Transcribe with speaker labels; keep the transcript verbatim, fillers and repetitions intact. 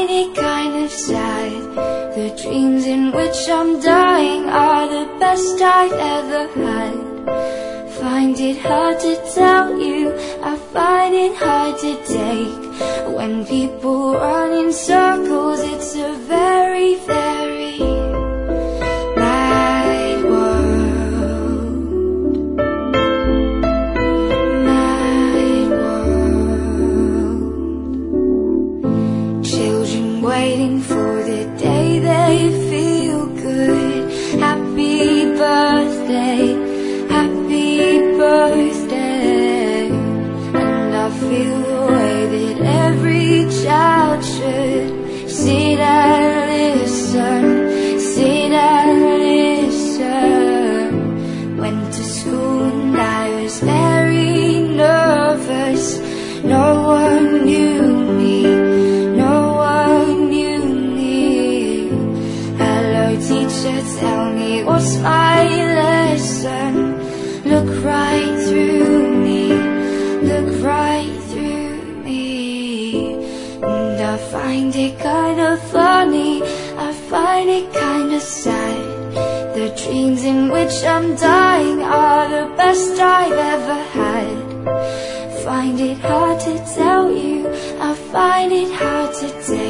Speaker 1: find it kind of sad. The dreams in which I'm dying are the best I've ever had. Find it hard to tell you, I find it hard to take. When people run in circles, it's a very, very mad world. Mad world. Children waiting for the day they feel good. Happy birthday, happy birthday. And I feel the way that every child should sit and listen, sit and listen. Went to school and I was very nervous. No one knew me, no one knew me. Hello teacher, tell me what's my lesson. Look right through me, look right through me. And I find it kind of funny, I find it kind of sad. The dreams in which I'm dying are the best I've ever had. Find it hard to tell you, I find it hard to take.